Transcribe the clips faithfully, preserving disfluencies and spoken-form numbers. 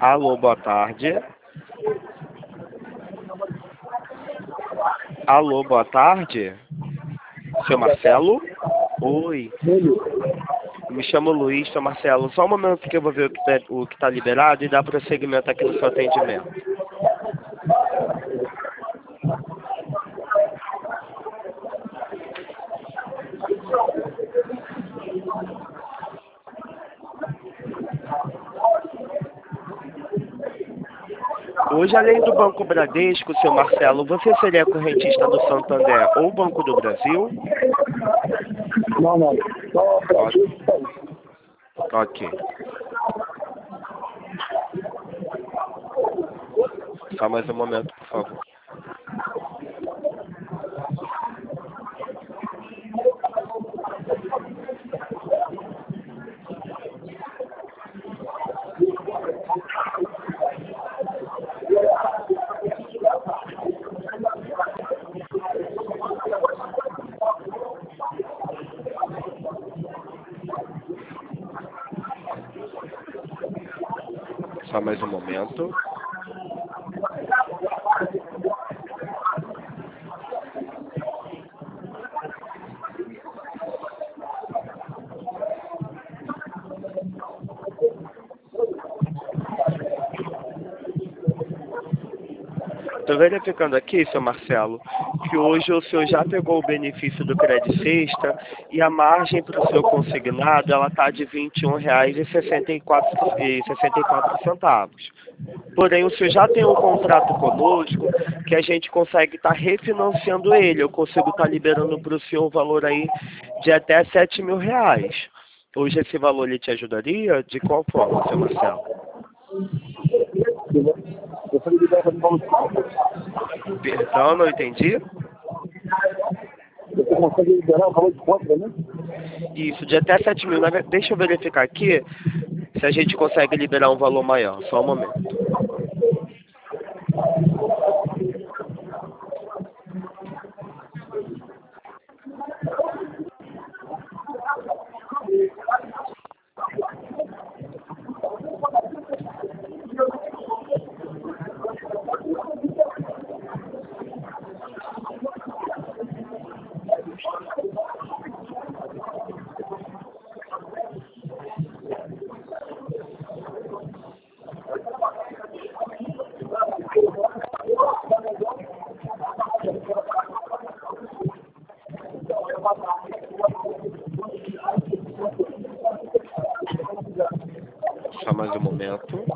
Alô, boa tarde. Alô, boa tarde. Seu Marcelo? Oi. Me chamo Luiz, seu Marcelo. Só um momento que eu vou ver o que tá, o que tá liberado e dar prosseguimento aqui no seu atendimento. Hoje, além do Banco Bradesco, seu Marcelo, você seria correntista do Santander ou Banco do Brasil? Não, não. Só Ok. Ok. Só mais um momento, por favor. Só mais um momento. Estou verificando aqui, seu Marcelo, que hoje o senhor já pegou o benefício do Crédito Sexta e a margem para o seu consignado ela está de vinte e um reais e sessenta e quatro centavos. Porém, o senhor já tem um contrato conosco que a gente consegue estar tá refinanciando ele. Eu consigo estar tá liberando para o senhor um valor aí de até sete mil reais. Hoje esse valor lhe te ajudaria? De qual forma, seu Marcelo? Você me libera de valor. Perdão, não entendi? Você consegue liberar o valor de quanto para mim? Isso, de até sete mil. Deixa eu verificar aqui se a gente consegue liberar um valor maior. Só um momento. Só mais um momento.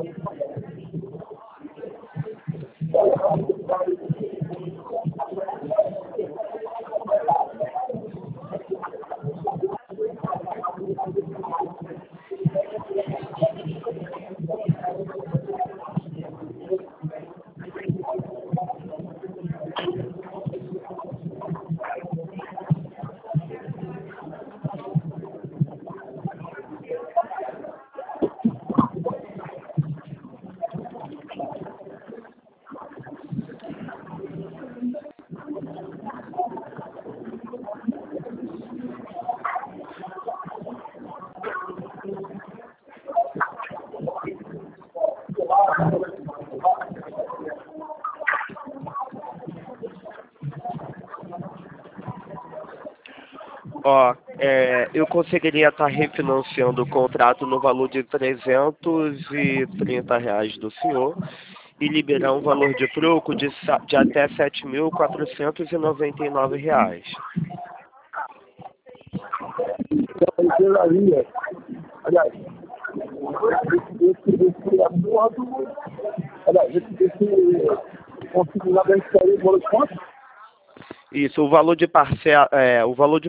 Ó, é, eu conseguiria estar refinanciando o contrato no valor de trezentos e trinta reais do senhor e liberar um valor de troco de, de até sete mil quatrocentos e noventa e nove reais. Então, eu liberaria. Aliás, esse, esse acordo, aliás, esse, esse consignado a gente saiu o valor de quanto? Isso, o valor de parcela, é, o valor de